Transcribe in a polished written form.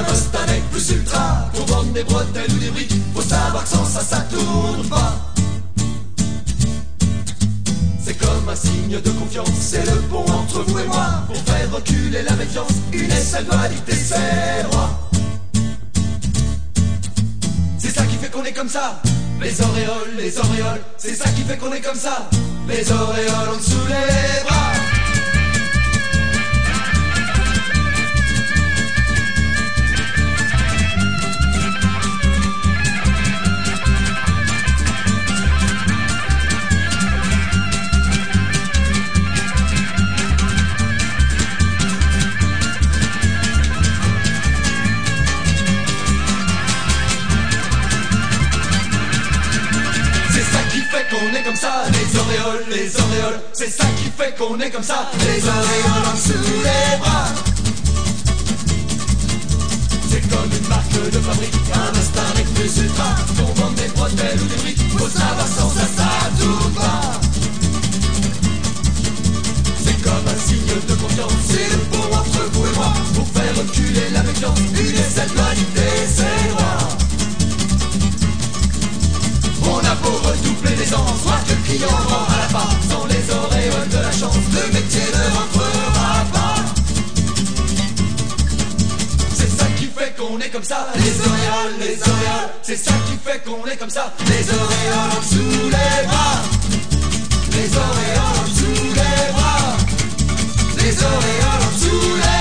un Mustang plus ultra. Qu'on vende des bretelles ou des briques, faut savoir que sans ça, ça tourne pas. C'est comme un signe de confiance, c'est le pont entre vous et moi. Pour faire reculer la méfiance, une aisselle doit dicter ses droits. C'est ça qui fait qu'on est comme ça. Les auréoles, c'est ça qui fait qu'on est comme ça. Les auréoles en dessous les bras. On est comme ça, les auréoles, c'est ça qui fait qu'on est comme ça. Les auréoles en dessous les bras. C'est comme une marque de fabrique, un Mustang plus ultra. Qu'on vende des bretelles ou des briques, faut savoir sans ça, ça tourne pas. C'est comme un signe de confiance, c'est le pont entre vous et moi. Pour faire reculer la méfiance, une aisselle doit dicter ses droits. On a beau redoubler l'aisance, voir que le client rend à la part. Sans les auréoles de la chance, le métier ne rentrera pas. C'est ça qui fait qu'on est comme ça. Les auréoles, c'est ça qui fait qu'on est comme ça. Les auréoles en dessous les bras. Les auréoles en dessous les bras. Les auréoles en dessous les bras.